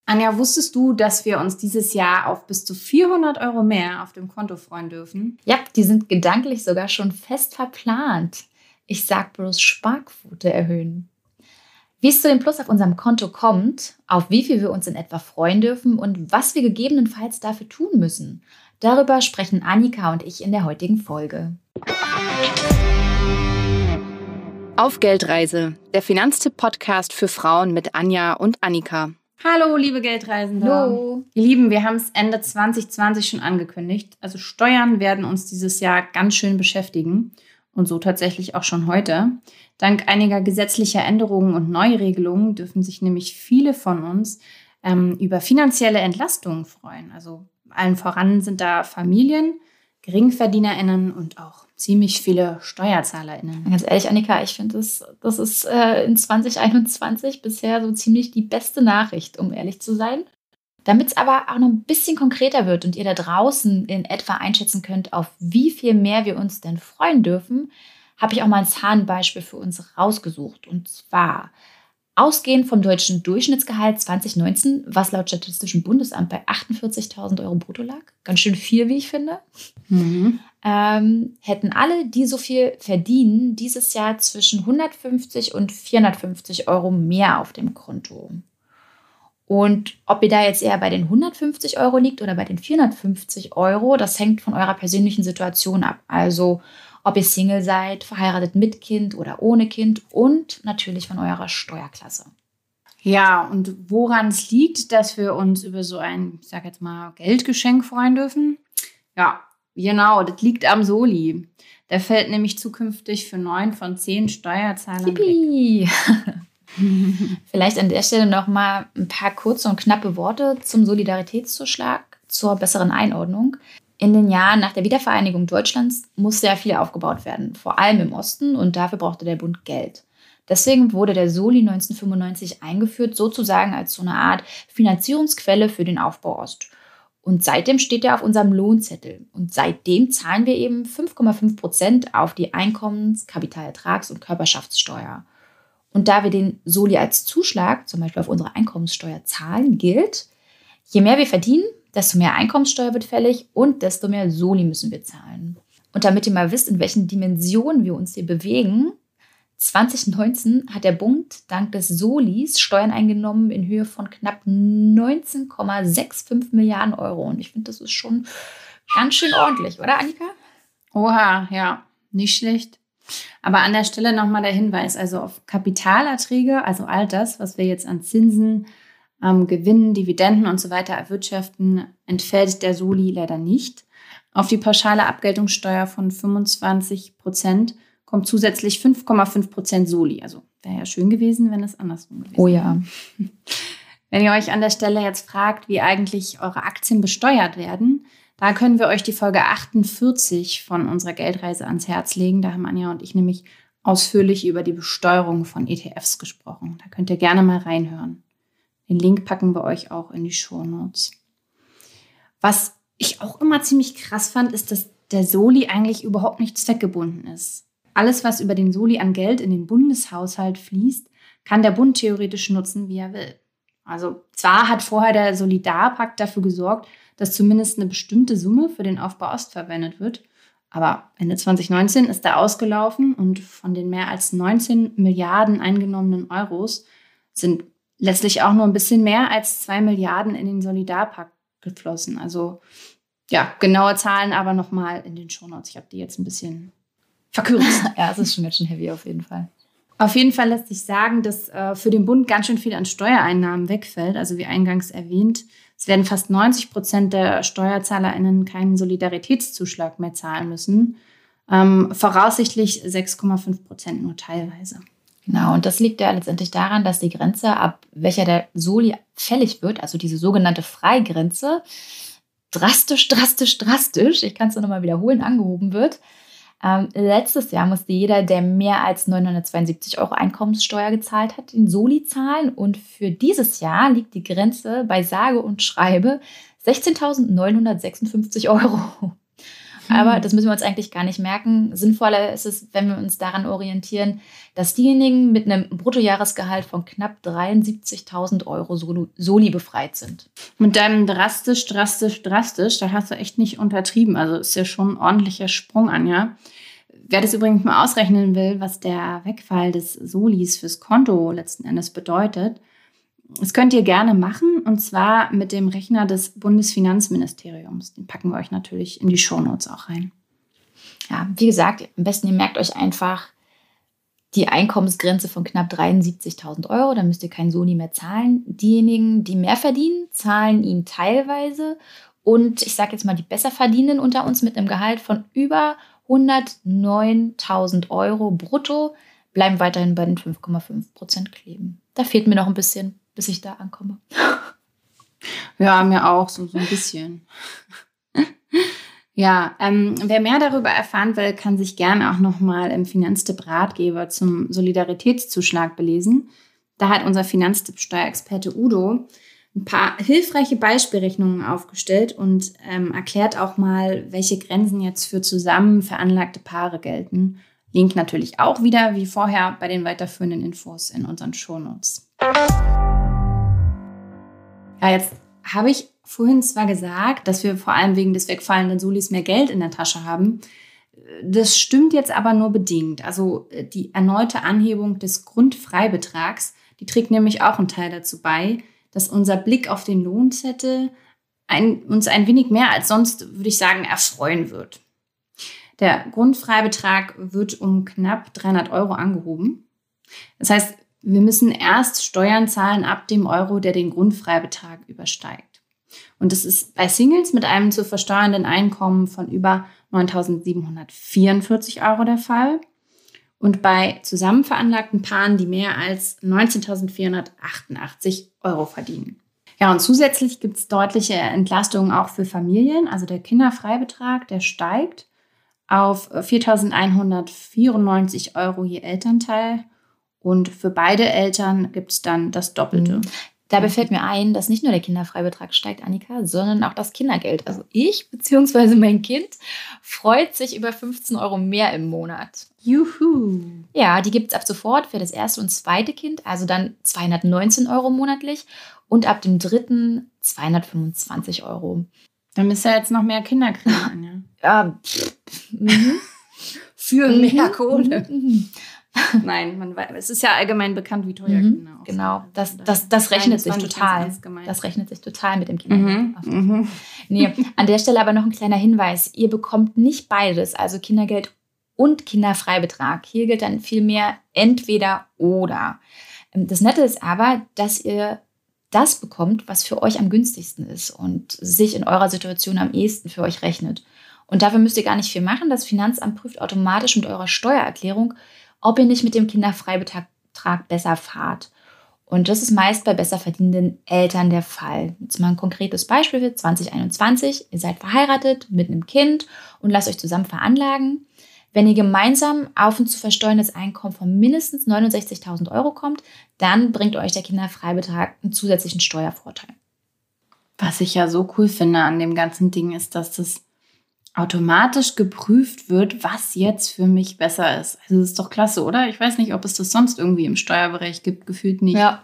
Anja, wusstest du, dass wir uns dieses Jahr auf bis zu 400 Euro mehr auf dem Konto freuen dürfen? Ja, die sind gedanklich sogar schon fest verplant. Ich sag bloß Sparquote erhöhen. Wie es zu dem Plus auf unserem Konto kommt, auf wie viel wir uns in etwa freuen dürfen und was wir gegebenenfalls dafür tun müssen, darüber sprechen Annika und ich in der heutigen Folge. Auf Geldreise, der Finanztipp-Podcast für Frauen mit Anja und Annika. Hallo, liebe Geldreisende. Hallo. Ihr Lieben, wir haben es Ende 2020 schon angekündigt. Also Steuern werden uns dieses Jahr ganz schön beschäftigen. Und so tatsächlich auch schon heute. Dank einiger gesetzlicher Änderungen und Neuregelungen dürfen sich nämlich viele von uns über finanzielle Entlastungen freuen. Also allen voran sind da Familien, GeringverdienerInnen und auch ziemlich viele SteuerzahlerInnen. Ganz ehrlich, Annika, ich finde, das ist in 2021 bisher so ziemlich die beste Nachricht, um ehrlich zu sein. Damit es aber auch noch ein bisschen konkreter wird und ihr da draußen in etwa einschätzen könnt, auf wie viel mehr wir uns denn freuen dürfen, habe ich auch mal ein Zahlenbeispiel für uns rausgesucht. Und zwar ausgehend vom deutschen Durchschnittsgehalt 2019, was laut Statistischem Bundesamt bei 48.000 Euro brutto lag. Ganz schön viel, wie ich finde. Hätten alle, die so viel verdienen, dieses Jahr zwischen 150 und 450 Euro mehr auf dem Konto. Und ob ihr da jetzt eher bei den 150 Euro liegt oder bei den 450 Euro, das hängt von eurer persönlichen Situation ab. Also ob ihr Single seid, verheiratet mit Kind oder ohne Kind und natürlich von eurer Steuerklasse. Ja, und woran es liegt, dass wir uns über so ein, ich sag jetzt mal, Geldgeschenk freuen dürfen? Ja, genau, das liegt am Soli. Der fällt nämlich zukünftig für 9 von 10 Steuerzahlern weg. Vielleicht an der Stelle noch mal ein paar kurze und knappe Worte zum Solidaritätszuschlag zur besseren Einordnung. In den Jahren nach der Wiedervereinigung Deutschlands musste ja viel aufgebaut werden, vor allem im Osten, und dafür brauchte der Bund Geld. Deswegen wurde der Soli 1995 eingeführt, sozusagen als so eine Art Finanzierungsquelle für den Aufbau Ost. Und seitdem steht er auf unserem Lohnzettel. Und seitdem zahlen wir eben 5,5% auf die Einkommens-, Kapitalertrags- und Körperschaftssteuer. Und da wir den Soli als Zuschlag, zum Beispiel auf unsere Einkommenssteuer, zahlen, gilt, je mehr wir verdienen, desto mehr Einkommenssteuer wird fällig und desto mehr Soli müssen wir zahlen. Und damit ihr mal wisst, in welchen Dimensionen wir uns hier bewegen, 2019 hat der Bund dank des Solis Steuern eingenommen in Höhe von knapp 19,65 Milliarden Euro. Und ich finde, das ist schon ganz schön ordentlich, oder Annika? Oha, ja, nicht schlecht. Aber an der Stelle nochmal der Hinweis, also auf Kapitalerträge, also all das, was wir jetzt an Zinsen, Gewinnen, Dividenden und so weiter erwirtschaften, entfällt der Soli leider nicht. Auf die pauschale Abgeltungssteuer von 25% kommt zusätzlich 5,5% Soli. Also wäre ja schön gewesen, wenn es andersrum gewesen wäre. Oh ja. Wenn ihr euch an der Stelle jetzt fragt, wie eigentlich eure Aktien besteuert werden, da können wir euch die Folge 48 von unserer Geldreise ans Herz legen. Da haben Anja und ich nämlich ausführlich über die Besteuerung von ETFs gesprochen. Da könnt ihr gerne mal reinhören. Den Link packen wir euch auch in die Shownotes. Was ich auch immer ziemlich krass fand, ist, dass der Soli eigentlich überhaupt nicht zweckgebunden ist. Alles, was über den Soli an Geld in den Bundeshaushalt fließt, kann der Bund theoretisch nutzen, wie er will. Also zwar hat vorher der Solidarpakt dafür gesorgt, dass zumindest eine bestimmte Summe für den Aufbau Ost verwendet wird, aber Ende 2019 ist er ausgelaufen und von den mehr als 19 Milliarden eingenommenen Euros sind letztlich auch nur ein bisschen mehr als 2 Milliarden in den Solidarpakt geflossen. Also ja, genaue Zahlen aber nochmal in den Shownotes. Ich habe die jetzt ein bisschen verkürzt. Ja, es ist schon ganz schön heavy auf jeden Fall. Auf jeden Fall lässt sich sagen, dass für den Bund ganz schön viel an Steuereinnahmen wegfällt. Also wie eingangs erwähnt, es werden fast 90% der SteuerzahlerInnen keinen Solidaritätszuschlag mehr zahlen müssen. Voraussichtlich 6,5% nur teilweise. Genau, und das liegt ja letztendlich daran, dass die Grenze, ab welcher der Soli fällig wird, also diese sogenannte Freigrenze, drastisch, ich kann es nur nochmal wiederholen, angehoben wird. Letztes Jahr musste jeder, der mehr als 972 Euro Einkommenssteuer gezahlt hat, den Soli zahlen. Und für dieses Jahr liegt die Grenze bei sage und schreibe 16.956 Euro. Aber das müssen wir uns eigentlich gar nicht merken. Sinnvoller ist es, wenn wir uns daran orientieren, dass diejenigen mit einem Bruttojahresgehalt von knapp 73.000 Euro Soli befreit sind. Mit deinem drastisch, da hast du echt nicht untertrieben. Also ist ja schon ein ordentlicher Sprung, Anja. Wer das übrigens mal ausrechnen will, was der Wegfall des Solis fürs Konto letzten Endes bedeutet, das könnt ihr gerne machen, und zwar mit dem Rechner des Bundesfinanzministeriums. Den packen wir euch natürlich in die Shownotes auch rein. Ja, wie gesagt, am besten ihr merkt euch einfach die Einkommensgrenze von knapp 73.000 Euro. Da müsst ihr kein Soli mehr zahlen. Diejenigen, die mehr verdienen, zahlen ihn teilweise. Und ich sage jetzt mal, die besser verdienen unter uns mit einem Gehalt von über 109.000 Euro brutto bleiben weiterhin bei den 5,5% kleben. Da fehlt mir noch ein bisschen, bis ich da ankomme. Ja, mir auch, so ein bisschen. Ja, wer mehr darüber erfahren will, kann sich gerne auch nochmal im Finanztipp-Ratgeber zum Solidaritätszuschlag belesen. Da hat unser Finanztipp-Steuerexperte Udo ein paar hilfreiche Beispielrechnungen aufgestellt und erklärt auch mal, welche Grenzen jetzt für zusammen veranlagte Paare gelten. Link natürlich auch wieder, wie vorher, bei den weiterführenden Infos in unseren Shownotes. Ja, jetzt habe ich vorhin zwar gesagt, dass wir vor allem wegen des wegfallenden Solis mehr Geld in der Tasche haben. Das stimmt jetzt aber nur bedingt. Also die erneute Anhebung des Grundfreibetrags, die trägt nämlich auch einen Teil dazu bei, dass unser Blick auf den Lohnzettel uns ein wenig mehr als sonst, würde ich sagen, erfreuen wird. Der Grundfreibetrag wird um knapp 300 Euro angehoben. Das heißt, wir müssen erst Steuern zahlen ab dem Euro, der den Grundfreibetrag übersteigt. Und das ist bei Singles mit einem zu versteuernden Einkommen von über 9.744 Euro der Fall. Und bei zusammen veranlagten Paaren, die mehr als 19.488 Euro verdienen. Ja, und zusätzlich gibt es deutliche Entlastungen auch für Familien. Also der Kinderfreibetrag, der steigt auf 4.194 Euro je Elternteil. Und für beide Eltern gibt es dann das Doppelte. Dabei fällt mir ein, dass nicht nur der Kinderfreibetrag steigt, Annika, sondern auch das Kindergeld. Also ich bzw. mein Kind freut sich über 15 Euro mehr im Monat. Juhu! Ja, die gibt es ab sofort für das erste und zweite Kind, also dann 219 Euro monatlich und ab dem dritten 225 Euro. Dann müsst ihr jetzt noch mehr Kinder kriegen, ja. Für mehr Kohle. Nein, es ist ja allgemein bekannt, wie teuer Kinder auch genau, das rechnet sich total. Das rechnet sich total mit dem Kindergeld. Nee, an der Stelle aber noch ein kleiner Hinweis. Ihr bekommt nicht beides, also Kindergeld und Kinderfreibetrag. Hier gilt dann vielmehr entweder oder. Das Nette ist aber, dass ihr das bekommt, was für euch am günstigsten ist und sich in eurer Situation am ehesten für euch rechnet. Und dafür müsst ihr gar nicht viel machen. Das Finanzamt prüft automatisch mit eurer Steuererklärung, ob ihr nicht mit dem Kinderfreibetrag besser fahrt. Und das ist meist bei besser verdienenden Eltern der Fall. Jetzt mal ein konkretes Beispiel für 2021. Ihr seid verheiratet mit einem Kind und lasst euch zusammen veranlagen. Wenn ihr gemeinsam auf ein zu versteuerndes Einkommen von mindestens 69.000 Euro kommt, dann bringt euch der Kinderfreibetrag einen zusätzlichen Steuervorteil. Was ich ja so cool finde an dem ganzen Ding ist, dass das automatisch geprüft wird, was jetzt für mich besser ist. Also das ist doch klasse, oder? Ich weiß nicht, ob es das sonst irgendwie im Steuerbereich gibt, gefühlt nicht. Ja.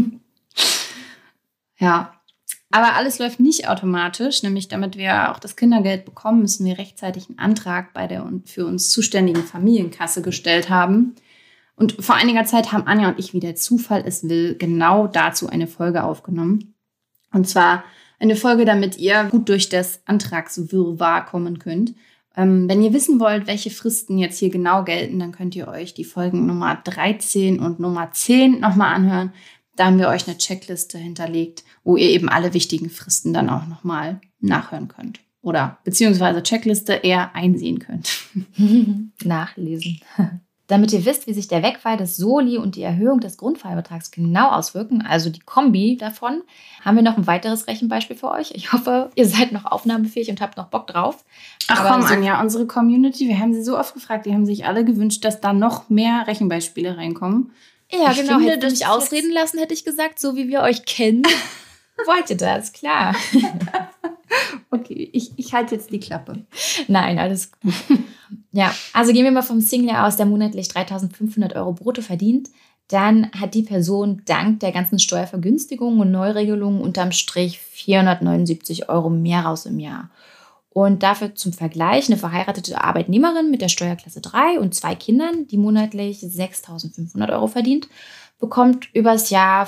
Ja, aber alles läuft nicht automatisch, nämlich damit wir auch das Kindergeld bekommen, müssen wir rechtzeitig einen Antrag bei der für uns zuständigen Familienkasse gestellt haben. Und vor einiger Zeit haben Anja und ich, wie der Zufall es will, genau dazu eine Folge aufgenommen. Und zwar eine Folge, damit ihr gut durch das Antragswirrwarr kommen könnt. Wenn ihr wissen wollt, welche Fristen jetzt hier genau gelten, dann könnt ihr euch die Folgen Nummer 13 und Nummer 10 nochmal anhören. Da haben wir euch eine Checkliste hinterlegt, wo ihr eben alle wichtigen Fristen dann auch nochmal nachhören könnt. Oder beziehungsweise Checkliste eher einsehen könnt. Nachlesen. Damit ihr wisst, wie sich der Wegfall des Soli und die Erhöhung des Grundfreibetrags genau auswirken, also die Kombi davon, haben wir noch ein weiteres Rechenbeispiel für euch. Ich hoffe, ihr seid noch aufnahmefähig und habt noch Bock drauf. Ach komm, Anja, unsere Community, wir haben sie so oft gefragt, die haben sich alle gewünscht, dass da noch mehr Rechenbeispiele reinkommen. Ja, genau. Hätte ich mich ausreden lassen, hätte ich gesagt, so wie wir euch kennen, wollt ihr das, klar. Okay, ich halte jetzt die Klappe. Nein, alles gut. Ja, also gehen wir mal vom Single aus, der monatlich 3.500 € brutto verdient. Dann hat die Person dank der ganzen Steuervergünstigungen und Neuregelungen unterm Strich 479 € mehr raus im Jahr. Und dafür zum Vergleich eine verheiratete Arbeitnehmerin mit der Steuerklasse 3 und 2 Kindern, die monatlich 6.500 € verdient, bekommt übers Jahr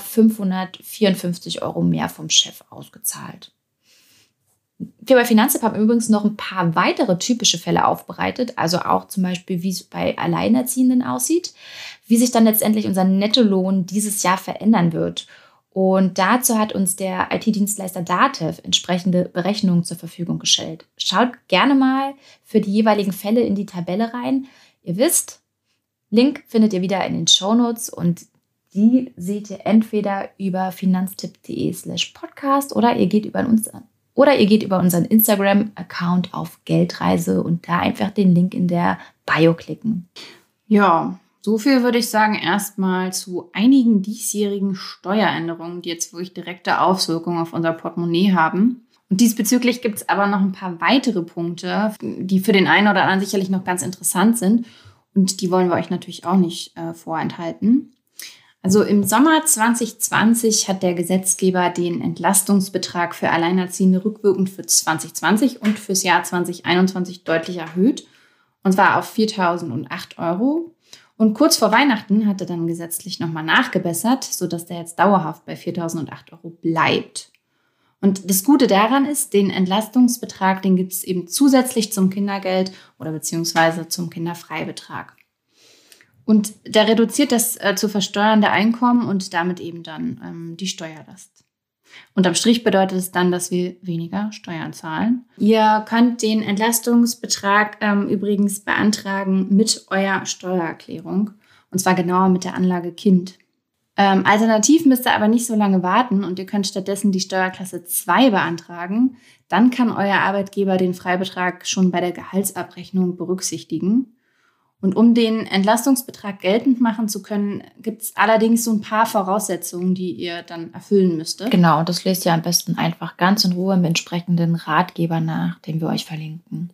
554 € mehr vom Chef ausgezahlt. Wir bei Finanztipp haben übrigens noch ein paar weitere typische Fälle aufbereitet, also auch zum Beispiel, wie es bei Alleinerziehenden aussieht, wie sich dann letztendlich unser Nettolohn dieses Jahr verändern wird. Und dazu hat uns der IT-Dienstleister Datev entsprechende Berechnungen zur Verfügung gestellt. Schaut gerne mal für die jeweiligen Fälle in die Tabelle rein. Ihr wisst, Link findet ihr wieder in den Shownotes und die seht ihr entweder über finanztipp.de/podcast oder ihr geht über unseren Instagram-Account auf Geldreise und da einfach den Link in der Bio klicken. Ja, so viel würde ich sagen erstmal zu einigen diesjährigen Steueränderungen, die jetzt wirklich direkte Auswirkungen auf unser Portemonnaie haben. Und diesbezüglich gibt es aber noch ein paar weitere Punkte, die für den einen oder anderen sicherlich noch ganz interessant sind. Und die wollen wir euch natürlich auch nicht vorenthalten. Also im Sommer 2020 hat der Gesetzgeber den Entlastungsbetrag für Alleinerziehende rückwirkend für 2020 und fürs Jahr 2021 deutlich erhöht. Und zwar auf 4.008 €. Und kurz vor Weihnachten hat er dann gesetzlich nochmal nachgebessert, sodass der jetzt dauerhaft bei 4.008 € bleibt. Und das Gute daran ist, den Entlastungsbetrag, den gibt es eben zusätzlich zum Kindergeld oder beziehungsweise zum Kinderfreibetrag. Und der reduziert das zu versteuernde Einkommen und damit eben dann die Steuerlast. Unterm Strich bedeutet es dann, dass wir weniger Steuern zahlen. Ihr könnt den Entlastungsbetrag übrigens beantragen mit eurer Steuererklärung. Und zwar genauer mit der Anlage Kind. Alternativ müsst ihr aber nicht so lange warten und ihr könnt stattdessen die Steuerklasse 2 beantragen. Dann kann euer Arbeitgeber den Freibetrag schon bei der Gehaltsabrechnung berücksichtigen. Und um den Entlastungsbetrag geltend machen zu können, gibt es allerdings so ein paar Voraussetzungen, die ihr dann erfüllen müsstet. Genau, das lest ihr am besten einfach ganz in Ruhe im entsprechenden Ratgeber nach, den wir euch verlinken.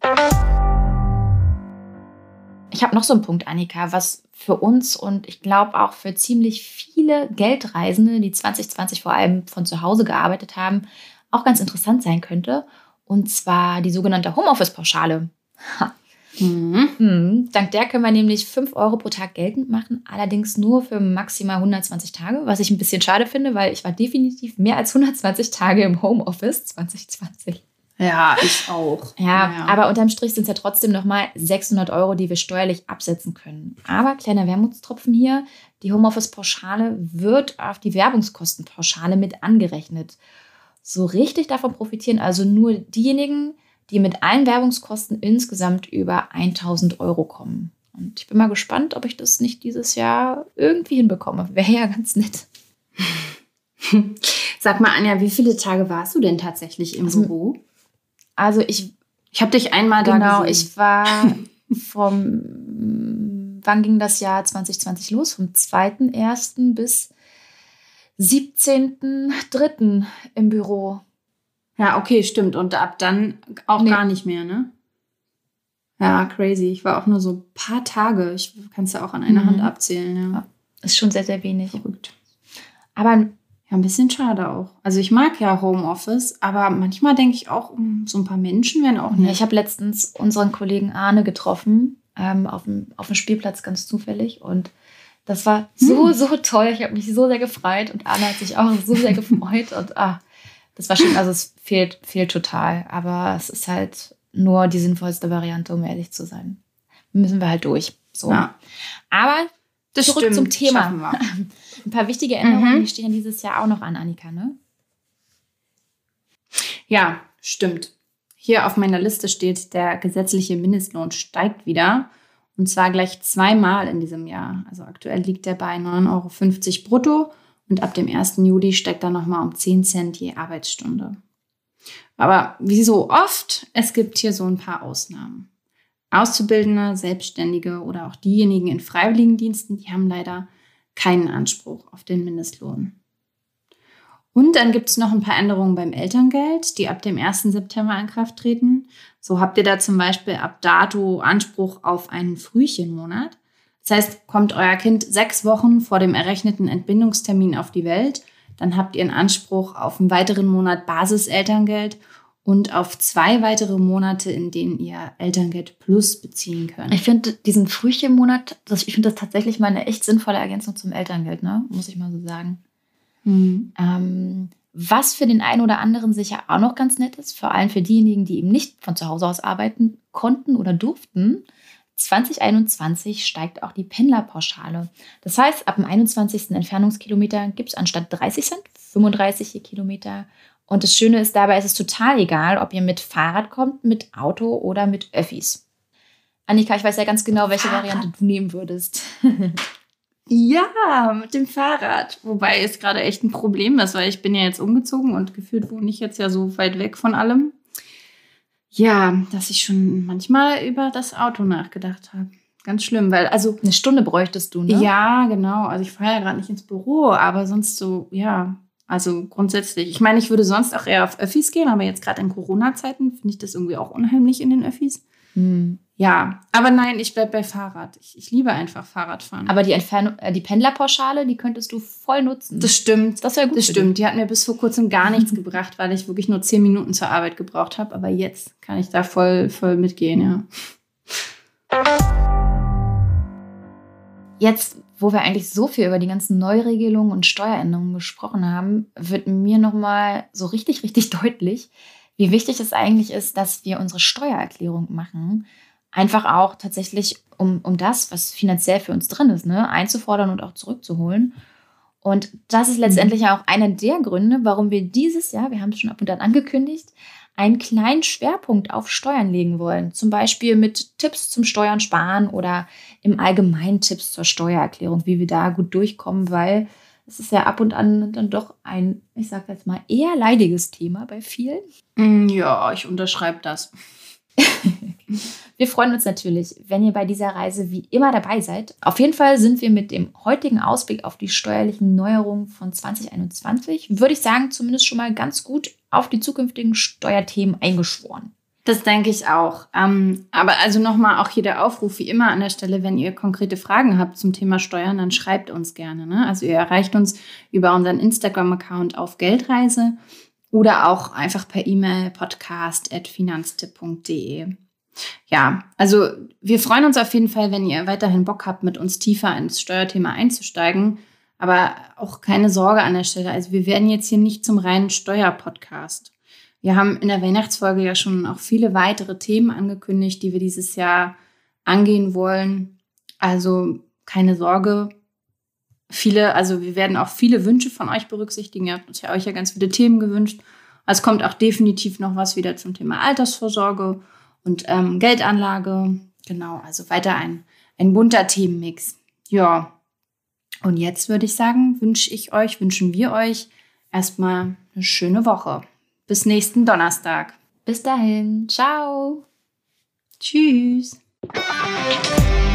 Ich habe noch so einen Punkt, Annika, was für uns und ich glaube auch für ziemlich viele Geldreisende, die 2020 vor allem von zu Hause gearbeitet haben, auch ganz interessant sein könnte. Und zwar die sogenannte Homeoffice-Pauschale. Dank der können wir nämlich 5 € pro Tag geltend machen, allerdings nur für maximal 120 Tage, was ich ein bisschen schade finde, weil ich war definitiv mehr als 120 Tage im Homeoffice 2020. Ja, ich auch. Ja, aber unterm Strich sind es ja trotzdem nochmal 600 €, die wir steuerlich absetzen können. Aber kleiner Wermutstropfen hier, die Homeoffice-Pauschale wird auf die Werbungskostenpauschale mit angerechnet. So richtig davon profitieren also nur diejenigen, die mit allen Werbungskosten insgesamt über 1.000 € kommen. Und ich bin mal gespannt, ob ich das nicht dieses Jahr irgendwie hinbekomme. Wäre ja ganz nett. Sag mal, Anja, wie viele Tage warst du denn tatsächlich im Büro? Also ich habe dich einmal da gesehen. Genau, ich war wann ging das Jahr 2020 los? Vom 2.1. bis 17.3. im Büro. Ja, okay, stimmt. Und ab dann auch gar nicht mehr, ne? Ja, crazy. Ich war auch nur so ein paar Tage. Ich kann es ja auch an einer Hand abzählen. Ja. Ist schon sehr, sehr wenig. Verrückt. Aber ja, ein bisschen schade auch. Also ich mag ja Homeoffice, aber manchmal denke ich auch, so ein paar Menschen wären auch nett. Ich habe letztens unseren Kollegen Arne getroffen, auf dem Spielplatz ganz zufällig. Und das war so toll. Ich habe mich so sehr gefreut und Arne hat sich auch so sehr gefreut. Und das war schön. Also es fehlt total. Aber es ist halt nur die sinnvollste Variante, um ehrlich zu sein. Müssen wir halt durch. So. Ja. Aber zurück zum Thema. Ein paar wichtige Änderungen, die stehen dieses Jahr auch noch an, Annika, ne? Ja, stimmt. Hier auf meiner Liste steht, der gesetzliche Mindestlohn steigt wieder. Und zwar gleich 2-mal in diesem Jahr. Also aktuell liegt er bei 9,50 € brutto. Und ab dem 1. Juli steigt er nochmal um 10 Cent je Arbeitsstunde. Aber wie so oft, es gibt hier so ein paar Ausnahmen. Auszubildende, Selbstständige oder auch diejenigen in Freiwilligendiensten, die haben leider keinen Anspruch auf den Mindestlohn. Und dann gibt es noch ein paar Änderungen beim Elterngeld, die ab dem 1. September in Kraft treten. So habt ihr da zum Beispiel ab dato Anspruch auf einen Frühchenmonat. Das heißt, kommt euer Kind 6 Wochen vor dem errechneten Entbindungstermin auf die Welt, dann habt ihr einen Anspruch auf einen weiteren Monat Basiselterngeld und auf 2 weitere Monate, in denen ihr Elterngeld Plus beziehen könnt. Ich finde diesen Frühchenmonat, ich finde das tatsächlich mal eine echt sinnvolle Ergänzung zum Elterngeld, ne? Muss ich mal so sagen. Was für den einen oder anderen sicher auch noch ganz nett ist, vor allem für diejenigen, die eben nicht von zu Hause aus arbeiten konnten oder durften, 2021 steigt auch die Pendlerpauschale. Das heißt, ab dem 21. Entfernungskilometer gibt es anstatt 30 Cent 35 je Kilometer. Und das Schöne ist dabei, es ist total egal, ob ihr mit Fahrrad kommt, mit Auto oder mit Öffis. Annika, ich weiß ja ganz genau, welche Variante du nehmen würdest. Ja, mit dem Fahrrad. Wobei es gerade echt ein Problem ist, weil ich bin ja jetzt umgezogen und gefühlt wohne ich jetzt ja so weit weg von allem. Ja, dass ich schon manchmal über das Auto nachgedacht habe. Ganz schlimm, weil also... Eine Stunde bräuchtest du, ne? Ja, genau. Also ich fahre ja gerade nicht ins Büro, aber sonst so, ja, also grundsätzlich. Ich meine, ich würde sonst auch eher auf Öffis gehen, aber jetzt gerade in Corona-Zeiten finde ich das irgendwie auch unheimlich in den Öffis. Ja, aber nein, ich bleibe bei Fahrrad. Ich liebe einfach Fahrradfahren. Aber die Pendlerpauschale, die könntest du voll nutzen. Das stimmt. Das wäre gut. Das stimmt. Die hat mir bis vor kurzem gar nichts gebracht, weil ich wirklich nur 10 Minuten zur Arbeit gebraucht habe. Aber jetzt kann ich da voll mitgehen, ja. Jetzt, wo wir eigentlich so viel über die ganzen Neuregelungen und Steueränderungen gesprochen haben, wird mir nochmal so richtig, richtig deutlich, wie wichtig es eigentlich ist, dass wir unsere Steuererklärung machen. Einfach auch tatsächlich, um das, was finanziell für uns drin ist, ne, einzufordern und auch zurückzuholen. Und das ist letztendlich auch einer der Gründe, warum wir dieses Jahr, wir haben es schon ab und an angekündigt, einen kleinen Schwerpunkt auf Steuern legen wollen. Zum Beispiel mit Tipps zum Steuern sparen oder im Allgemeinen Tipps zur Steuererklärung, wie wir da gut durchkommen, weil es ist ja ab und an dann doch ein, ich sage jetzt mal, eher leidiges Thema bei vielen. Ja, ich unterschreibe das. Wir freuen uns natürlich, wenn ihr bei dieser Reise wie immer dabei seid. Auf jeden Fall sind wir mit dem heutigen Ausblick auf die steuerlichen Neuerungen von 2021, würde ich sagen, zumindest schon mal ganz gut auf die zukünftigen Steuerthemen eingeschworen. Das denke ich auch. Aber also nochmal auch hier der Aufruf, wie immer an der Stelle, wenn ihr konkrete Fragen habt zum Thema Steuern, dann schreibt uns gerne. Ne? Also ihr erreicht uns über unseren Instagram-Account auf Geldreise oder auch einfach per E-Mail podcast@finanztipp.de. Ja, also wir freuen uns auf jeden Fall, wenn ihr weiterhin Bock habt, mit uns tiefer ins Steuerthema einzusteigen. Aber auch keine Sorge an der Stelle. Also wir werden jetzt hier nicht zum reinen Steuerpodcast. Wir haben in der Weihnachtsfolge ja schon auch viele weitere Themen angekündigt, die wir dieses Jahr angehen wollen. Also keine Sorge. Wir werden auch viele Wünsche von euch berücksichtigen. Ihr habt uns ja euch ja ganz viele Themen gewünscht. Also es kommt auch definitiv noch was wieder zum Thema Altersvorsorge und Geldanlage. Genau, also weiter ein bunter Themenmix. Ja, und jetzt würde ich sagen, wünschen wir euch erstmal eine schöne Woche. Bis nächsten Donnerstag. Bis dahin. Ciao. Tschüss.